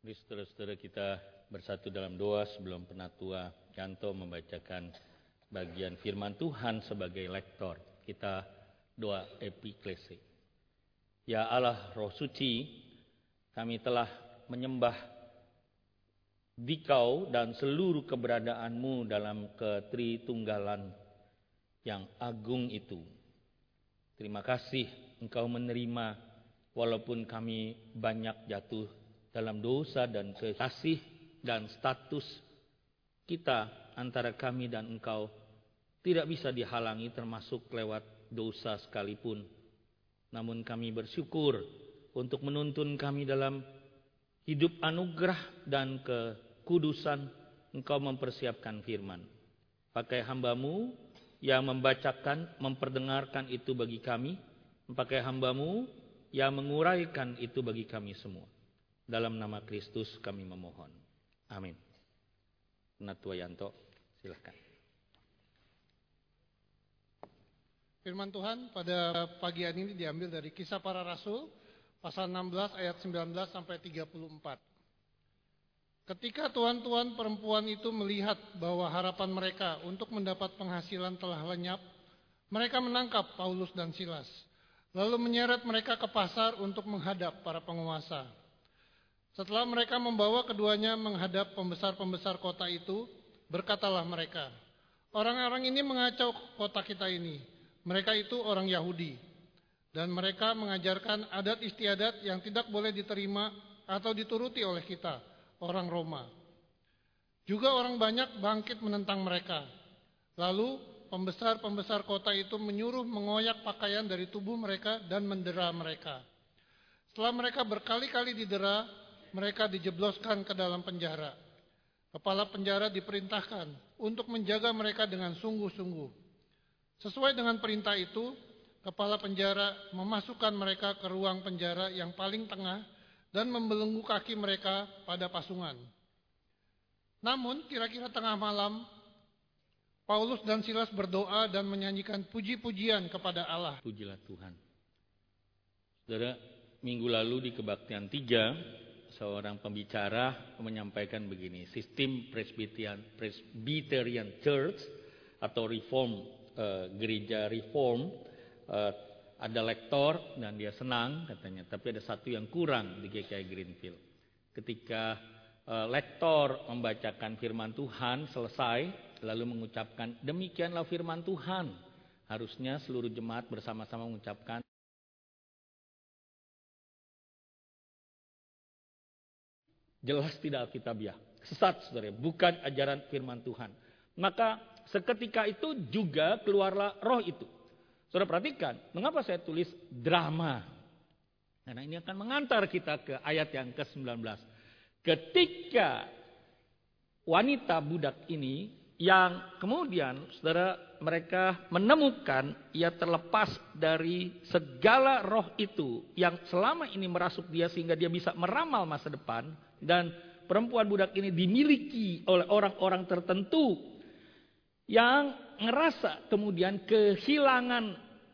Mari saudara-saudara kita bersatu dalam doa sebelum Penatua Yanto membacakan bagian firman Tuhan sebagai lektor. Kita doa epiklesi. Ya Allah Roh Suci, kami telah menyembah Dikau dan seluruh keberadaanmu dalam ketritunggalan yang agung itu. Terima kasih Engkau menerima walaupun kami banyak jatuh dalam dosa dan kasih dan status kita antara kami dan Engkau tidak bisa dihalangi termasuk lewat dosa sekalipun. Namun kami bersyukur untuk menuntun kami dalam hidup anugerah dan kekudusan. Engkau mempersiapkan firman. Pakai hamba-Mu yang membacakan, memperdengarkan itu bagi kami. Pakai hamba-Mu yang menguraikan itu bagi kami semua. Dalam nama Kristus kami memohon. Amin. Penatua Yanto, silakan. Firman Tuhan pada pagi hari ini diambil dari Kisah Para Rasul, pasal 16 ayat 19 sampai 34. Ketika tuan-tuan perempuan itu melihat bahwa harapan mereka untuk mendapat penghasilan telah lenyap, mereka menangkap Paulus dan Silas, lalu menyeret mereka ke pasar untuk menghadap para penguasa. Setelah mereka membawa keduanya menghadap pembesar-pembesar kota itu, berkatalah mereka, "Orang-orang ini mengacau kota kita ini. Mereka itu orang Yahudi, dan mereka mengajarkan adat istiadat yang tidak boleh diterima atau dituruti oleh kita, orang Roma. Juga orang banyak bangkit menentang mereka. Lalu pembesar-pembesar kota itu menyuruh mengoyak pakaian dari tubuh mereka dan mendera mereka. Setelah mereka berkali-kali didera, mereka dijebloskan ke dalam penjara. Kepala penjara diperintahkan untuk menjaga mereka dengan sungguh-sungguh. Sesuai dengan perintah itu, kepala penjara memasukkan mereka ke ruang penjara yang paling tengah dan membelenggu kaki mereka pada pasungan. Namun, kira-kira tengah malam, Paulus dan Silas berdoa dan menyanyikan puji-pujian kepada Allah. Pujilah Tuhan. Saudara, minggu lalu di Kebaktian 3, seorang pembicara menyampaikan begini, sistem Presbyterian Church atau Reform, gereja Reform, ada lektor dan dia senang katanya, tapi ada satu yang kurang di GKI Greenfield. Ketika lektor membacakan firman Tuhan selesai, lalu mengucapkan, demikianlah firman Tuhan. Harusnya seluruh jemaat bersama-sama mengucapkan, jelas tidak alkitabiah, sesat saudara, bukan ajaran firman Tuhan. Maka seketika itu juga keluarlah roh itu. Saudara perhatikan, mengapa saya tulis drama? Karena ini akan mengantar kita ke ayat yang ke-19. Ketika wanita budak ini yang kemudian saudara mereka menemukan ia terlepas dari segala roh itu yang selama ini merasuk dia sehingga dia bisa meramal masa depan. Dan perempuan budak ini dimiliki oleh orang-orang tertentu yang ngerasa kemudian kehilangan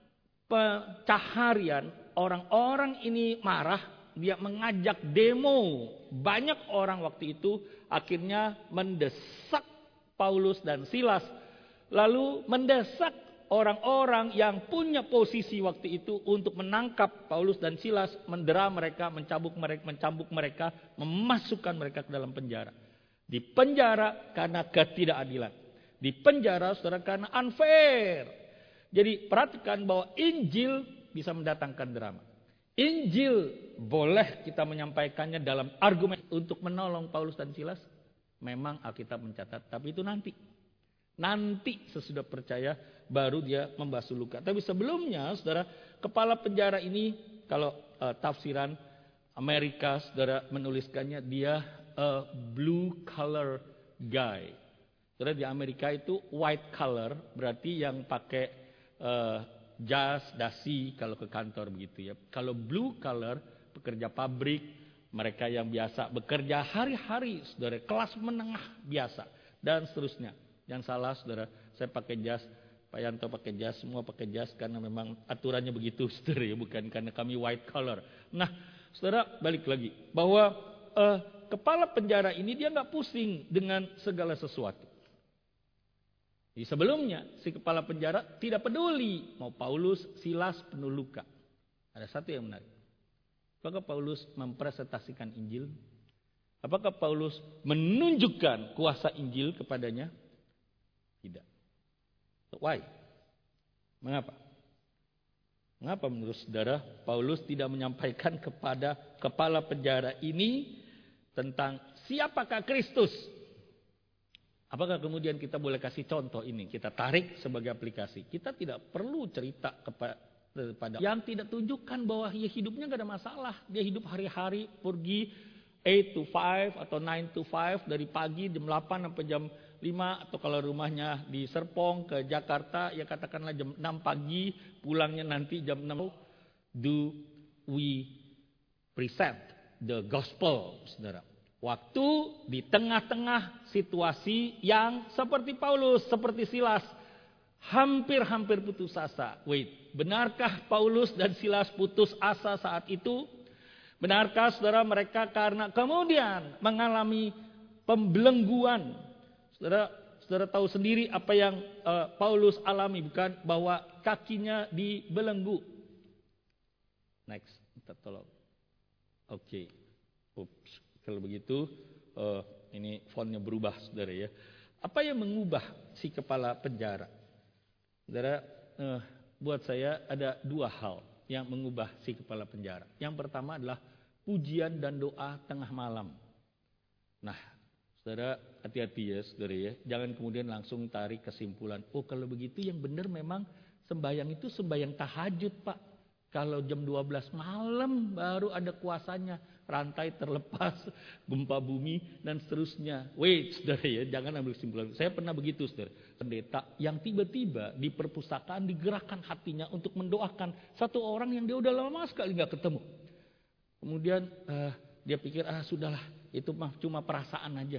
pencaharian. Orang-orang ini marah, dia mengajak demo. Banyak orang waktu itu akhirnya mendesak Paulus dan Silas. Lalu mendesak orang-orang yang punya posisi waktu itu untuk menangkap Paulus dan Silas, mendera mereka, mencambuk mereka, memasukkan mereka ke dalam penjara. Di penjara karena ketidakadilan. Di penjara saudara karena unfair. Jadi perhatikan bahwa Injil bisa mendatangkan drama. Injil boleh kita menyampaikannya dalam argumen untuk menolong Paulus dan Silas. Memang Alkitab mencatat, tapi itu nanti. Nanti sesudah percaya baru dia membasuh luka. Tapi sebelumnya saudara, kepala penjara ini kalau tafsiran Amerika saudara menuliskannya dia a blue collar guy. Saudara di Amerika itu white collar berarti yang pakai jas, dasi kalau ke kantor begitu ya. Kalau blue collar pekerja pabrik, mereka yang biasa bekerja hari-hari saudara, kelas menengah biasa dan seterusnya. Yang salah saudara, saya pakai jas, Pak Yanto pakai jas, semua pakai jas karena memang aturannya begitu saudara ya, bukan karena kami white collar. Nah saudara balik lagi bahwa kepala penjara ini dia nggak pusing dengan segala sesuatu. Di sebelumnya si kepala penjara tidak peduli mau Paulus, Silas penuh luka. Ada satu yang menarik. Apakah Paulus mempresentasikan Injil? Apakah Paulus menunjukkan kuasa Injil kepadanya? Tidak. Why? Mengapa? Mengapa menurut saudara Paulus tidak menyampaikan kepada kepala penjara ini tentang siapakah Kristus? Apakah kemudian kita boleh kasih contoh ini? Kita tarik sebagai aplikasi. Kita tidak perlu cerita kepada yang tidak tunjukkan bahwa hidupnya gak ada masalah. Dia hidup hari-hari pergi 8 to 5 atau 9 to 5 dari pagi jam 8 sampai jam 5 atau kalau rumahnya di Serpong ke Jakarta ya katakanlah jam 6 pagi pulangnya nanti jam 6. Do we present the gospel, saudara? Waktu di tengah-tengah situasi yang seperti Paulus, seperti Silas, hampir-hampir putus asa. Benarkah Paulus dan Silas putus asa saat itu? Benarkah saudara mereka karena kemudian mengalami pembelengguan? Saudara tahu sendiri apa yang Paulus alami, bukan? Bahwa kakinya dibelenggu. Next, kita tolong. Oke. Oops. Kalau begitu, ini fontnya berubah, saudara ya. Apa yang mengubah si kepala penjara? Saudara, buat saya ada dua hal yang mengubah si kepala penjara. Yang pertama adalah pujian dan doa tengah malam. Nah, saudara hati-hati ya, saudara ya. Jangan kemudian langsung tarik kesimpulan. Oh, kalau begitu yang benar memang sembahyang itu sembahyang tahajud, Pak. Kalau jam 12 malam baru ada kuasanya. Rantai terlepas, gempa bumi, dan seterusnya. Saudara ya, jangan ambil kesimpulan. Saya pernah begitu, saudara. Pendeta yang tiba-tiba di perpustakaan digerakkan hatinya untuk mendoakan satu orang yang dia udah lama sekali gak ketemu. Kemudian dia pikir, sudahlah, itu mah cuma perasaan aja.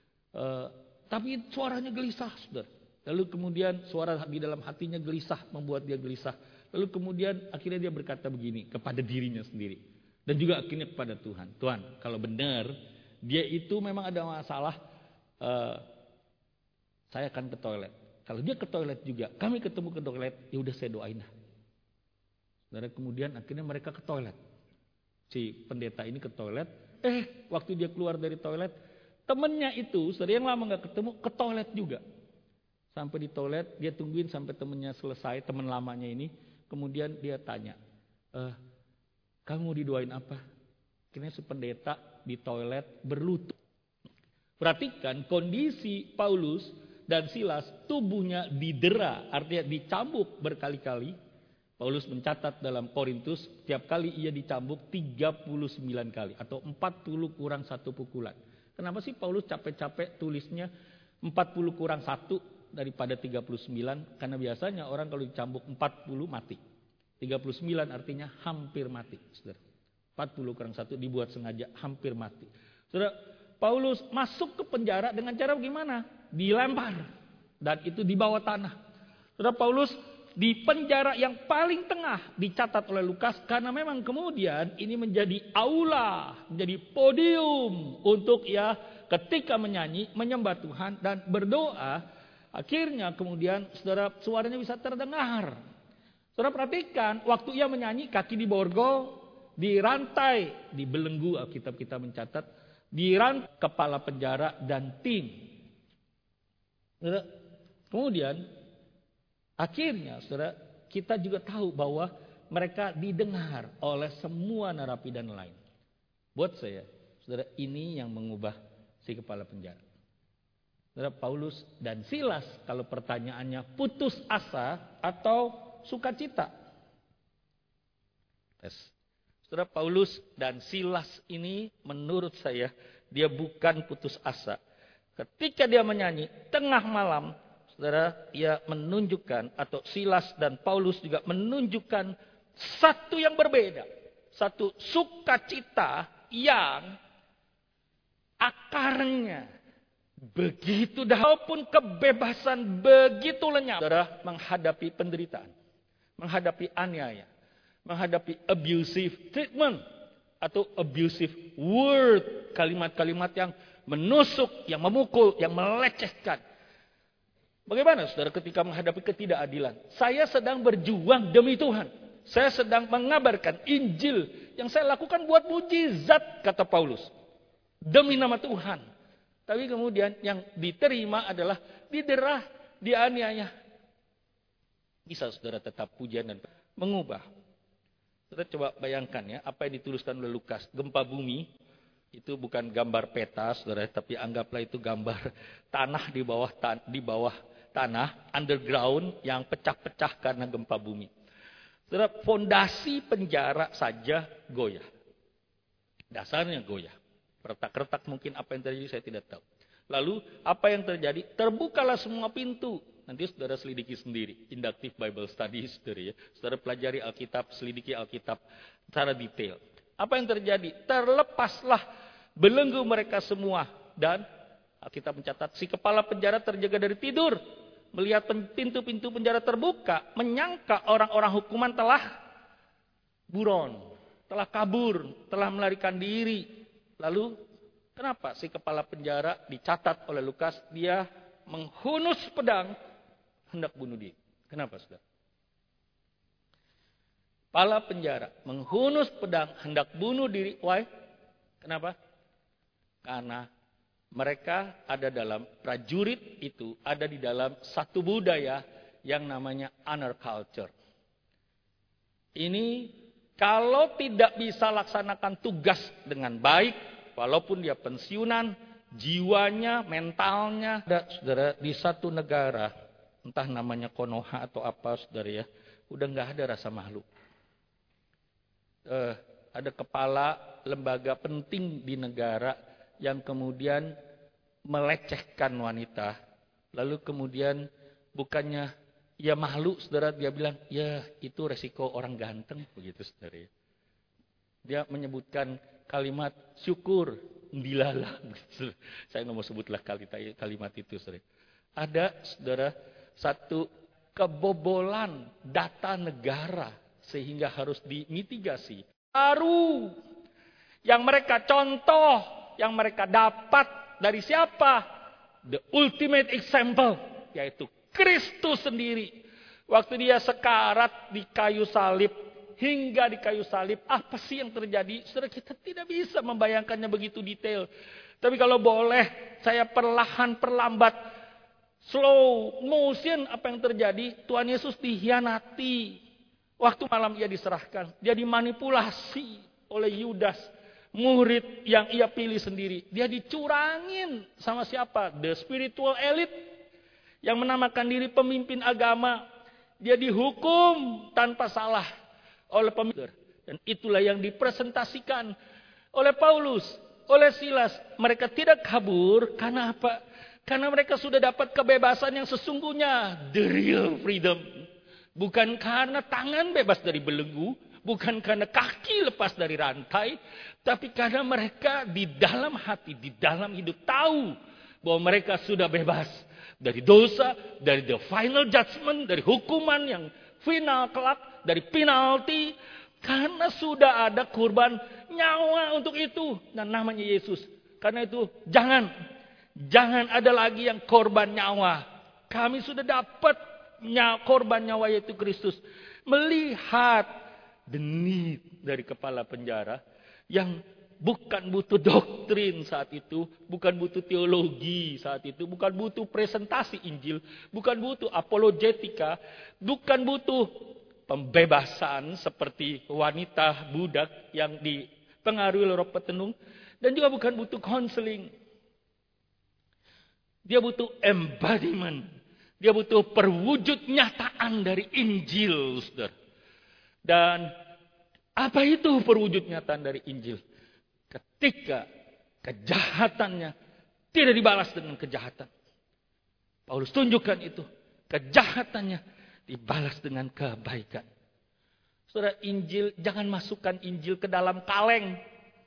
Tapi suaranya gelisah, saudara. Lalu kemudian suara di dalam hatinya gelisah, membuat dia gelisah. Lalu kemudian akhirnya dia berkata begini kepada dirinya sendiri. Dan juga akhirnya kepada Tuhan. Tuhan, kalau benar dia itu memang ada masalah, saya akan ke toilet. Kalau dia ke toilet juga, kami ketemu ke toilet, ya udah saya doain. Dan kemudian akhirnya mereka ke toilet. Si pendeta ini ke toilet. Waktu dia keluar dari toilet, temennya itu, saudara yang lama gak ketemu, ke toilet juga. Sampai di toilet, dia tungguin sampai temennya selesai, teman lamanya ini. Kemudian dia tanya, kamu didoain apa? Akhirnya si pendeta di toilet berlutut. Perhatikan kondisi Paulus dan Silas, tubuhnya didera, artinya dicambuk berkali-kali. Paulus mencatat dalam Korintus, tiap kali ia dicambuk 39 kali atau 40 kurang 1 pukulan. Kenapa sih Paulus capek-capek tulisnya 40 kurang 1 daripada 39? Karena biasanya orang kalau dicambuk 40 mati. 39 artinya hampir mati, saudara. 40 kurang 1 dibuat sengaja hampir mati. Saudara, Paulus masuk ke penjara dengan cara bagaimana? Dilempar. Dan itu di bawah tanah. Saudara, Paulus di penjara yang paling tengah dicatat oleh Lukas. Karena memang kemudian ini menjadi aula, menjadi podium untuk ya ketika menyanyi, menyembah Tuhan dan berdoa. Akhirnya kemudian saudara suaranya bisa terdengar. Saudara perhatikan, waktu ia menyanyi kaki diborgol, dirantai, dibelenggu, Alkitab kita mencatat, dirantai kepala penjara dan tim. Saudara, kemudian akhirnya saudara kita juga tahu bahwa mereka didengar oleh semua narapidana lain. Buat saya, saudara, ini yang mengubah si kepala penjara. Saudara, Paulus dan Silas, kalau pertanyaannya putus asa atau sukacita. Saudara, Paulus dan Silas ini menurut saya dia bukan putus asa. Ketika dia menyanyi tengah malam, saudara, ia menunjukkan atau Silas dan Paulus juga menunjukkan satu yang berbeda. Satu sukacita yang akarnya begitu walaupun kebebasan begitu lenyap, saudara, menghadapi penderitaan, menghadapi aniaya, menghadapi abusive treatment atau abusive word, kalimat-kalimat yang menusuk, yang memukul, yang melecehkan. Bagaimana saudara ketika menghadapi ketidakadilan? Saya sedang berjuang demi Tuhan. Saya sedang mengabarkan Injil. Yang saya lakukan buat mujizat, kata Paulus. Demi nama Tuhan. Tapi kemudian yang diterima adalah diderah, dianiaya. Bisa saudara tetap pujian dan mengubah. Saudara coba bayangkan ya, apa yang dituliskan oleh Lukas. Gempa bumi, itu bukan gambar peta saudara, tapi anggaplah itu gambar tanah di bawah tanah, underground yang pecah-pecah karena gempa bumi. Saudara, fondasi penjara saja goyah. Dasarnya goyah. Retak-retak mungkin apa yang terjadi saya tidak tahu. Lalu apa yang terjadi? Terbukalah semua pintu. Nanti saudara selidiki sendiri. Inductive Bible Studies, saudara ya. Saudara pelajari Alkitab, selidiki Alkitab secara detail. Apa yang terjadi? Terlepaslah belenggu mereka semua. Dan Alkitab mencatat si kepala penjara terjaga dari tidur. Melihat pintu-pintu penjara terbuka. Menyangka orang-orang hukuman telah buron. Telah kabur. Telah melarikan diri. Lalu kenapa si kepala penjara dicatat oleh Lukas? Dia menghunus pedang. Hendak bunuh diri. Kenapa saudara? Kepala penjara menghunus pedang. Hendak bunuh diri. Why? Kenapa? Karena mereka ada dalam prajurit itu, ada di dalam satu budaya yang namanya honor culture. Ini kalau tidak bisa laksanakan tugas dengan baik, walaupun dia pensiunan, jiwanya, mentalnya, ada saudara di satu negara, entah namanya Konoha atau apa saudara ya, udah nggak ada rasa malu. Ada kepala lembaga penting di negara yang kemudian melecehkan wanita. Lalu kemudian bukannya ya malu saudara, dia bilang ya itu resiko orang ganteng begitu saudara. Dia menyebutkan kalimat syukur dilalah. Saya nggak mau sebutlah kalimat itu saudara. Ada saudara satu kebobolan data negara sehingga harus dimitigasi. Baru yang mereka contoh, yang mereka dapat dari siapa? The ultimate example, yaitu Kristus sendiri. Waktu dia sekarat di kayu salib, hingga di kayu salib, apa sih yang terjadi? Saudara, kita tidak bisa membayangkannya begitu detail. Tapi kalau boleh, saya perlambat, slow motion apa yang terjadi? Tuhan Yesus dikhianati. Waktu malam ia diserahkan, dia dimanipulasi oleh Yudas. Murid yang ia pilih sendiri. Dia dicurangin sama siapa? The spiritual elite. Yang menamakan diri pemimpin agama. Dia dihukum tanpa salah oleh pemimpin. Dan itulah yang dipresentasikan oleh Paulus, oleh Silas. Mereka tidak kabur. Karena apa? Karena mereka sudah dapat kebebasan yang sesungguhnya. The real freedom. Bukan karena tangan bebas dari belenggu. Bukan karena kaki lepas dari rantai. Tapi karena mereka di dalam hati, di dalam hidup tahu bahwa mereka sudah bebas dari dosa, dari the final judgment, dari hukuman yang final kelak, dari penalti. Karena sudah ada kurban nyawa untuk itu. Dan namanya Yesus. Karena itu jangan ada lagi yang korban nyawa. Kami sudah dapat korban nyawa yaitu Kristus. Melihat the need dari kepala penjara yang bukan butuh doktrin saat itu, bukan butuh teologi saat itu, bukan butuh presentasi Injil, bukan butuh apologetika, bukan butuh pembebasan seperti wanita budak yang dipengaruhi oleh roh petenung, dan juga bukan butuh counseling. Dia butuh embodiment, dia butuh perwujud nyataan dari Injil, saudara. Dan apa itu perwujud nyataan dari Injil? Ketika kejahatannya tidak dibalas dengan kejahatan. Paulus tunjukkan itu. Kejahatannya dibalas dengan kebaikan. Saudara, Injil, jangan masukkan Injil ke dalam kaleng.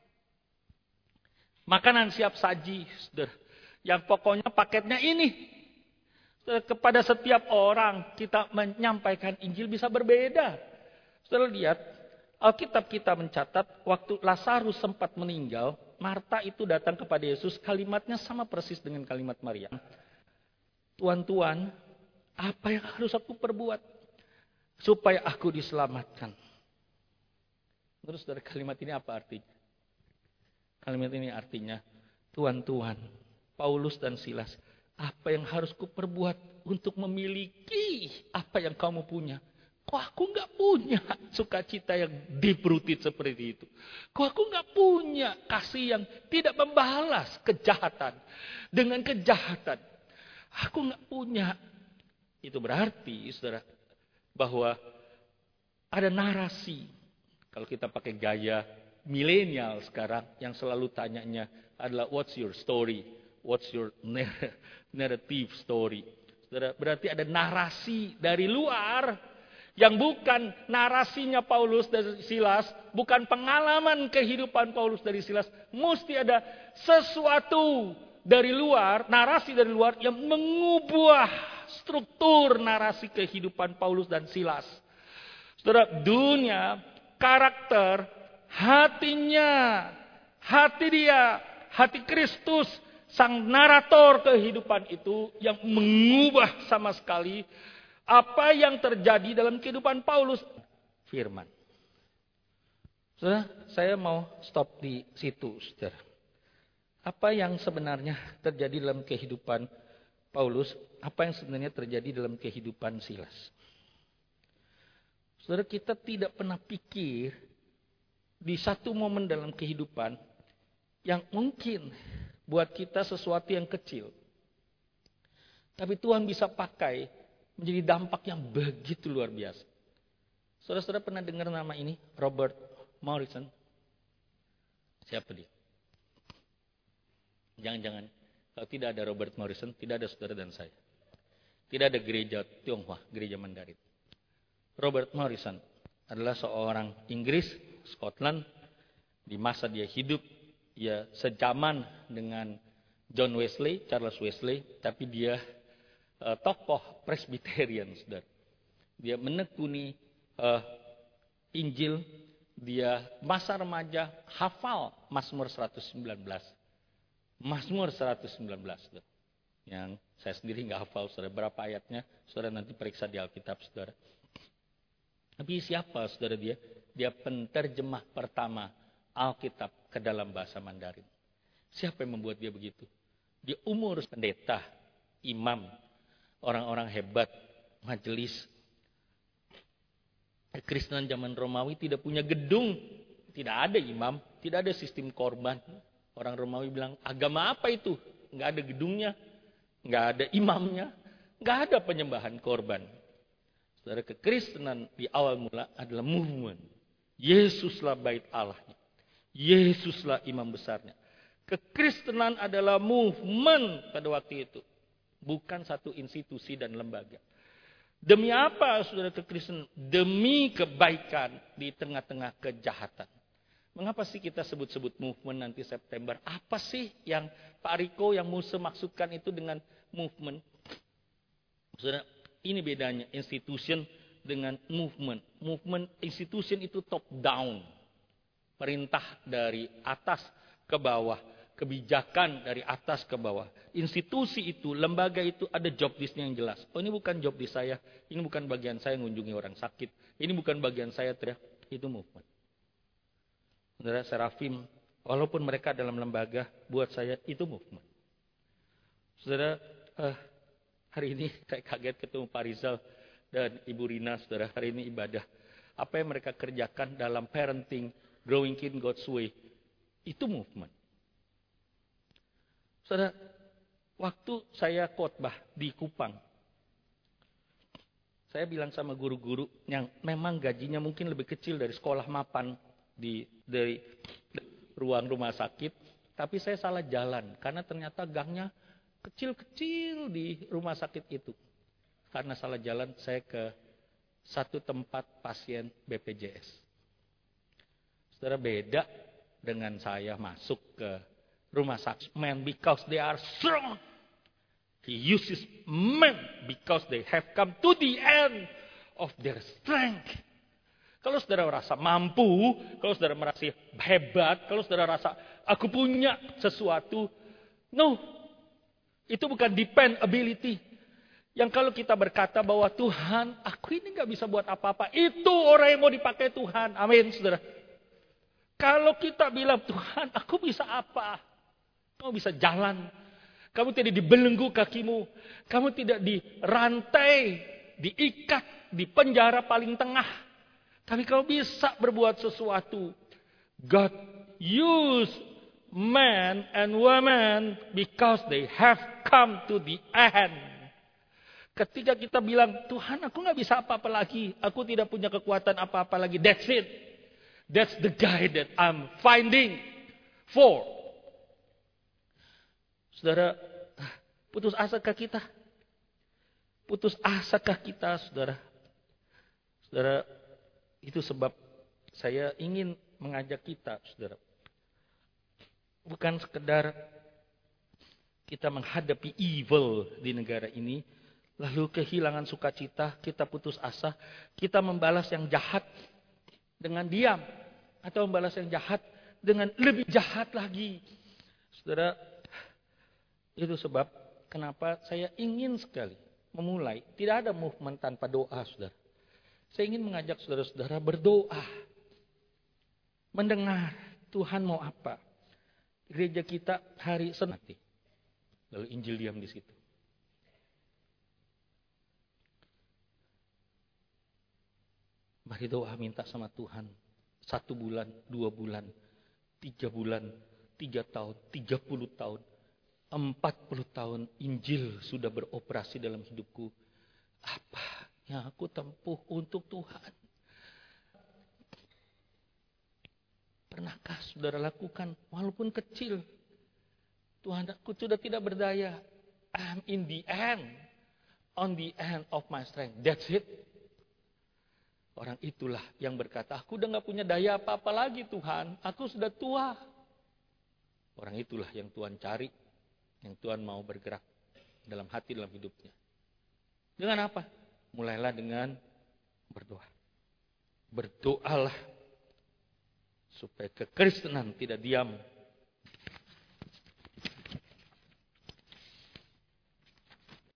Makanan siap saji, saudara. Yang pokoknya paketnya ini. Saudara, kepada setiap orang kita menyampaikan Injil bisa berbeda. Saudara lihat, Alkitab kita mencatat waktu Lazarus sempat meninggal, Marta itu datang kepada Yesus, kalimatnya sama persis dengan kalimat Maria. Tuan, apa yang harus aku perbuat supaya aku diselamatkan? Terus dari kalimat ini apa artinya? Kalimat ini artinya, Tuan, Paulus dan Silas, apa yang harus kuperbuat untuk memiliki apa yang kamu punya? Kok aku nggak punya sukacita yang deep-rooted seperti itu? Kok aku nggak punya kasih yang tidak membalas kejahatan dengan kejahatan? Aku nggak punya. Itu berarti, saudara, bahwa ada narasi. Kalau kita pakai gaya milenial sekarang, yang selalu tanyanya adalah what's your story? What's your narrative story? Saudara, berarti ada narasi dari luar yang bukan narasinya Paulus dan Silas, bukan pengalaman kehidupan Paulus dari Silas. Mesti ada sesuatu dari luar, narasi dari luar yang mengubah struktur narasi kehidupan Paulus dan Silas. Saudara, dunia, karakter, hatinya, hati Kristus, sang narator kehidupan itu yang mengubah sama sekali apa yang terjadi dalam kehidupan Paulus. Firman. Saudara, saya mau stop di situ, saudara. Apa yang sebenarnya terjadi dalam kehidupan Paulus, apa yang sebenarnya terjadi dalam kehidupan Silas. Saudara, kita tidak pernah pikir di satu momen dalam kehidupan yang mungkin buat kita sesuatu yang kecil. Tapi Tuhan bisa pakai menjadi dampak yang begitu luar biasa. Saudara-saudara pernah dengar nama ini? Robert Morrison? Siapa dia? Jangan-jangan kalau tidak ada Robert Morrison, tidak ada saudara dan saya. Tidak ada gereja Tionghoa, gereja Mandarin. Robert Morrison adalah seorang Inggris, Scotland. Di masa dia hidup, ya sejaman dengan John Wesley, Charles Wesley, tapi dia tokoh Presbyterian, saudara. Dia menekuni Injil, dia masa remaja hafal Mazmur 119. Mazmur 119, saudara. Yang saya sendiri nggak hafal, saudara, berapa ayatnya, saudara nanti periksa di Alkitab, saudara. Tapi siapa, saudara, dia? Dia penterjemah pertama Alkitab ke dalam bahasa Mandarin. Siapa yang membuat dia begitu? Dia umur pendeta, imam, orang-orang hebat, majelis. Kristen zaman Romawi tidak punya gedung, tidak ada imam, tidak ada sistem korban. Orang Romawi bilang, agama apa itu? Nggak ada gedungnya, nggak ada imamnya, nggak ada penyembahan korban. Saudara, kekristenan di awal mula adalah movement. Yesuslah bait Allahnya, Yesuslah imam besarnya. Kekristenan adalah movement pada waktu itu. Bukan satu institusi dan lembaga. Demi apa, saudara, kekristenan? Demi kebaikan di tengah-tengah kejahatan. Mengapa sih kita sebut-sebut movement nanti September? Apa sih yang Pak Riko, yang Musa maksudkan itu dengan movement? Saudara, ini bedanya institution dengan movement. Movement, institution itu top down. Perintah dari atas ke bawah. Kebijakan dari atas ke bawah. Institusi itu, lembaga itu ada job listnya yang jelas. Oh, ini bukan job list saya. Ini bukan bagian saya mengunjungi orang sakit. Ini bukan bagian saya teriak. Itu movement. Saudara, Serafim, walaupun mereka dalam lembaga, buat saya itu movement. Saudara, hari ini saya kaget ketemu Pak Rizal dan Ibu Rina, saudara. Hari ini ibadah. Apa yang mereka kerjakan dalam parenting, growing in God's way, itu movement. Saudara, waktu saya khotbah di Kupang, saya bilang sama guru-guru yang memang gajinya mungkin lebih kecil dari sekolah mapan dari ruang rumah sakit, tapi saya salah jalan karena ternyata gangnya kecil-kecil di rumah sakit itu. Karena salah jalan, saya ke satu tempat pasien BPJS. Saudara, beda dengan saya masuk ke rumah sakit men because they are strong. He uses men because they have come to the end of their strength. Kalau saudara merasa mampu, kalau saudara merasa hebat, kalau saudara rasa aku punya sesuatu, no. Itu bukan dependability. Yang kalau kita berkata bahwa Tuhan, aku ini gak bisa buat apa-apa. Itu orang yang mau dipakai Tuhan. Amin, saudara. Kalau kita bilang, Tuhan, aku bisa apa? Kamu bisa jalan. Kamu tidak dibelenggu kakimu. Kamu tidak dirantai, diikat, di penjara paling tengah. Tapi kamu bisa berbuat sesuatu. God use man and woman because they have come to the end. Ketika kita bilang, Tuhan aku gak bisa apa-apa lagi. Aku tidak punya kekuatan apa-apa lagi. That's it. That's the guy that I'm finding for. Saudara, putus asakah kita? Putus asakah kita, saudara? Saudara, itu sebab saya ingin mengajak kita, saudara. Bukan sekedar kita menghadapi evil di negara ini, lalu kehilangan sukacita, kita putus asa, kita membalas yang jahat dengan diam. Atau membalas yang jahat dengan lebih jahat lagi. Saudara, itu sebab kenapa saya ingin sekali memulai. Tidak ada movement tanpa doa, saudara. Saya ingin mengajak saudara-saudara berdoa. Mendengar Tuhan mau apa. Gereja kita hari Senin. Lalu Injil diam di situ. Mari doa minta sama Tuhan. 1 bulan, 2 bulan, 3 bulan, 3 tahun, 30 tahun, 40 tahun Injil sudah beroperasi dalam hidupku. Apa yang aku tempuh untuk Tuhan? Pernahkah saudara lakukan walaupun kecil? Tuhan, aku sudah tidak berdaya. I'm in the end. On the end of my strength. That's it. Orang itulah yang berkata, aku udah gak punya daya apa-apa lagi Tuhan. Aku sudah tua. Orang itulah yang Tuhan cari. Yang Tuhan mau bergerak dalam hati, dalam hidupnya. Dengan apa? Mulailah dengan berdoa. Berdoalah. Supaya kekristenan tidak diam.